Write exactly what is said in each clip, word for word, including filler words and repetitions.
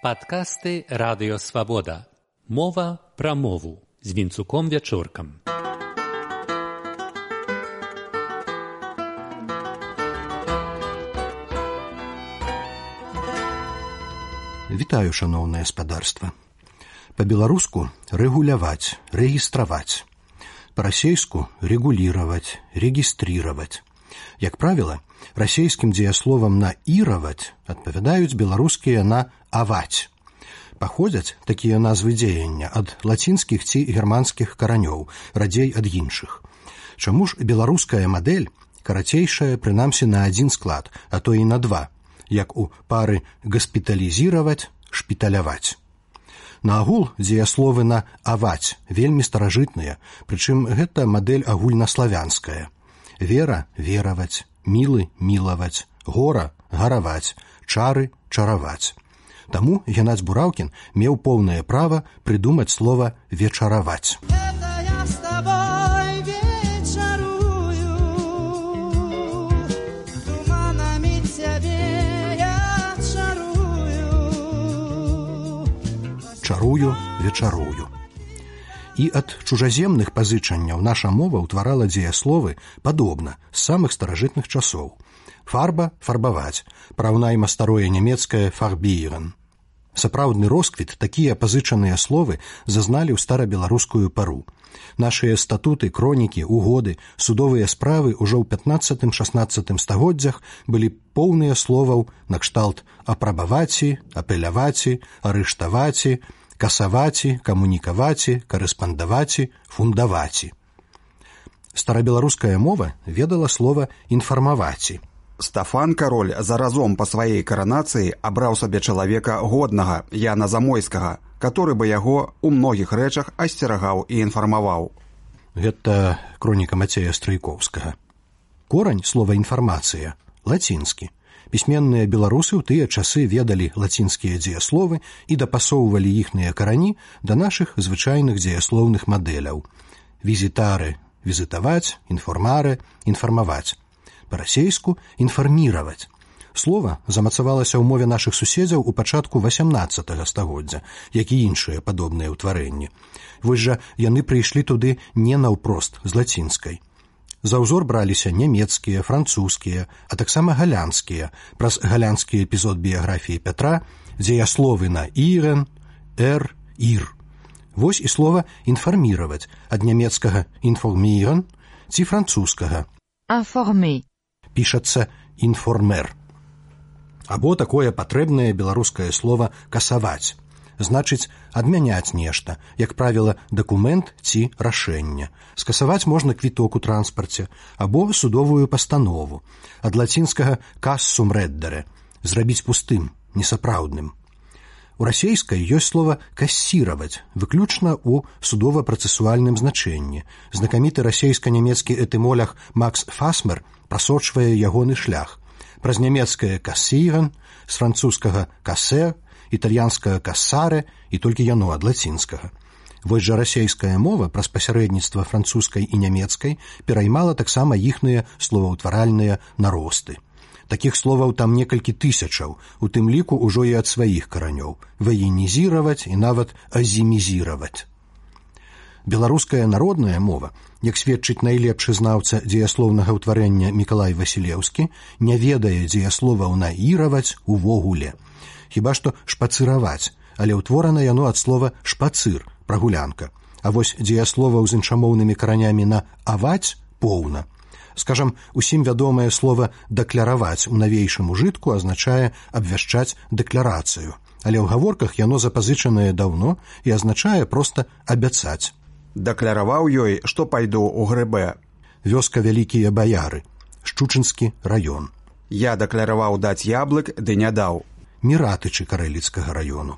Падкасты Радыё Свабода. Мова пра мову з Вінцуком Вячоркам. Вітаю, шаноўнае спадарства. Па-беларуску рэгуляваць, рэгістраваць. Па-расейску регулировать, регистрировать. Як правіла, расейскім дзеясловам на «ировать» адпавядаюць беларускія на «аваць». Паходзяць такія назвы дзеяння ад лацінскіх ці германскіх каранёў, радзей ад іншых. Чаму ж беларуская мадэль карацейшая прынамсі на адзін склад, а то і на два, як у пары «гаспіталізіраваць», «шпіталяваць». Наагул дзеясловы на «аваць» вельмі старажытныя, прычым гэта мадэль агульнаславянская. Вера – вераваць, мілы – мілаваць, гора – гараваць, чары – чараваць. Таму Геннадзь Бураўкін меў поўнае права прыдумаць слова «вечараваць». Чарую, вечарую. І ад чужаземных пазычанняў наша мова ўтварала дзеясловы падобна з самых старажытных часоў. Фарба – фарбаваць, параўнайма старое нямецкае «фарбіерен». Сапраўдны росквіт такія пазычаныя словы зазналі ў старабеларускую пару. Нашыя статуты, кронікі, угоды, судовыя справы ўжо ў пятнаццатым-шаснаццатым стагоддзях былі поўныя словаў накшталт апрабаваці, апеляваці, арыштаваці, касаваці, камунікаваці, карэспандаваці, фундаваці. Старабеларуская мова ведала слова «інфармаваці». Стафан Кароль заразом па сваёй каранацыі абраў сабе чалавека годнага, Яна Замойскага, который бы яго ў многіх рэчах асцерагаў і інфармаваў. Гэта кроніка Мацея Страйкоўскага. Корань слова «інфармацыя» лацінскі. Пісьменныя беларусы ў тыя часы ведалі лацінскія дзеясловы і дапасоўвалі іхныя карані да нашых звычайных дзеяслоўных мадэляў. Візітары – візітаваць, інформаре – інфармаваць. Па-расейску – інфарміраваць. Слова замацавалася ў мове нашых суседзяў у пачатку васямнаццатага стагоддзя, як і іншыя падобныя ўтварэнні. Вось жа яны прыйшлі туды не наўпрост з лацінскай. За ўзор браліся нямецкія, французскія, а таксама галянскія, праз галянскі эпізод біяграфіі Пятра, дзеясловы на «ірен», «эр», «ір». Вось і слова «інфарміраваць» ад нямецкага «інформірен» ці французскага «інформер». Пішацца «інформер». Або такое патрэбнае беларускае слова «касаваць». Значыць, адмяняць нешта, як правіла, дакумент ці рашэнне. Скасаваць можна квіток у транспарце або судовую пастанову. Ад лацінскага «кассум реддере» – зрабіць пустым, несапраўдным. У расейскай ёсць слова «кассіраваць», выключна ў судова-працэсуальным значэнні. Знакаміты расейска-нямецкі этымолог Макс Фасмер прасочвае ягоны шлях. Праз нямецкае «кассірен», з французскага «кассер», італьянскага «кассаре» і толькі яно ад лацінскага. Вось жа расейская мова праз пасярэдніцтва французскай і нямецкай пераймала таксама іхныя словаўтваральныя наросты. Такіх словаў там некалькі тысячаў, у тым ліку ўжо і ад сваіх каранёў – ваенізіраваць і нават азімізіраваць. Беларуская народная мова, як сведчыць найлепшы знаўца дзеяслоўнага ўтварэння Мікалай Васілеўскі, не ведае дзеясловаў на «іраваць» увогуле. Хіба што «шпацыраваць», але ўтворана яно ад слова «шпацыр» – прагулянка. А вось дзеясловаў з іншамоўнымі каранямі на «аваць» поўна. Скажам, усім вядомае слова «дэкляраваць» у навейшым ужытку азначае абвяшчаць дэкларацыю, але ў гаворках яно запазычанае даўно і азначае проста абяцаць. Дэкляраваў ёй, што пайду ў грыбе. Вёска Вялікія Баяры, Шчучынскі раён. Я дэкляраваў даць яблык, ды не даў. Міратычы Карэліцкага раёну.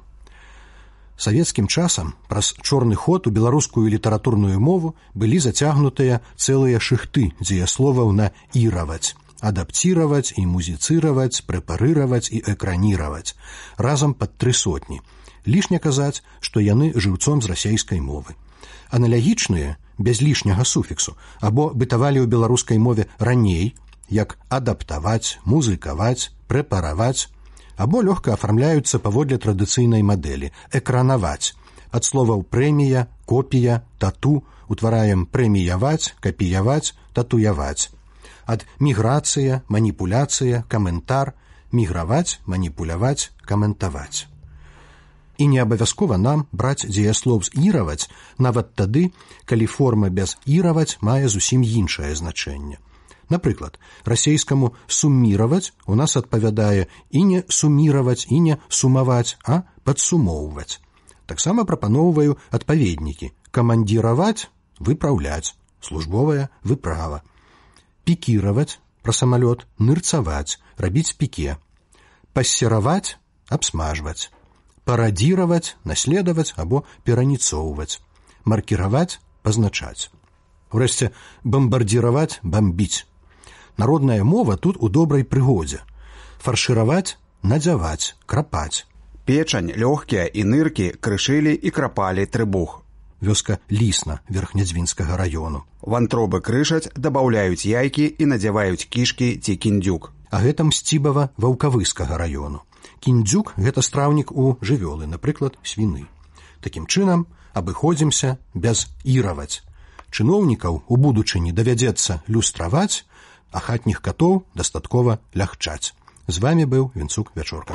Савецкім часам праз чорны ход у беларускую літаратурную мову былі зацягнутыя цэлыя шыхты дзеясловаў на «іраваць», адаптіраваць і музіцыраваць, прэпарыраваць і экраніраваць, разам пад тры сотні. Лішне казаць, што яны жыўцом з расейскай мовы. Аналагічныя, без лішняга суфіксу, або бытавалі ў беларускай мове раней, як адаптаваць, музыкаваць, прэпараваць, або лёгка афармляюцца паводле традыцыйнай мадэлі экранаваць. Ад словаў прэмія, копія, тату утвараем прэміяваць, капіяваць, татуяваць. Ад міграцыя, маніпуляцыя, каментар, міграваць, маніпуляваць, каментаваць. І не абавязкова нам браць дзеяслоў з іраваць нават тады, калі форма без іраваць мае зусім іншае значэнне. Напрыклад, расейскаму сумміраваць у нас адпавядае і не суміраваць, і не сумаваць, а падсумоўваць. Таксама прапаноўваю адпаведнікі. Камандзіраваць – выпраўляць, службовая выправа. Пікіраваць – пра самалёт, нырцаваць, рабіць піке. Пассераваць – абсмажваць. Парадзіраваць – наследаваць або пераніцоўваць. Маркіраваць – пазначаць. Урэшце, бамбардзіраваць – бамбіць. Народная мова тут у добрай прыгодзе. Фаршыраваць – надзяваць, крапаць. Печань, лёгкія і ныркі крышылі і крапалі трыбух. Вёска Лісна Верхнядзвінскага раёну. Вантробы крышаць, дабаўляюць яйкі і надзяваюць кішкі ці кіндзюк. А гэта Мсцібава Ваўкавыскага раёну. Кіндзюк – гэта страўнік у жывёлы, напрыклад, свіны. Такім чынам, абыходзімся без іраваць. Чыноўнікаў у будучыні давядзецца люстраваць, а хатніх катоў дастаткова лягчаць. З вамі быў Вінцук Вячорка.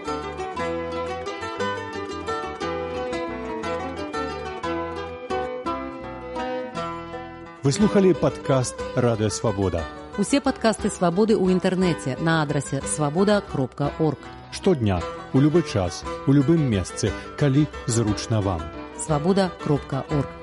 Вы слухали падкаст «Радыё Свабода». Усе падкасты «Свабоды» ў інтэрнэце на адрасе свабода кропка орг. Штодня, у любы час, у любым месцы, калі зручна вам. свабода кропка орг.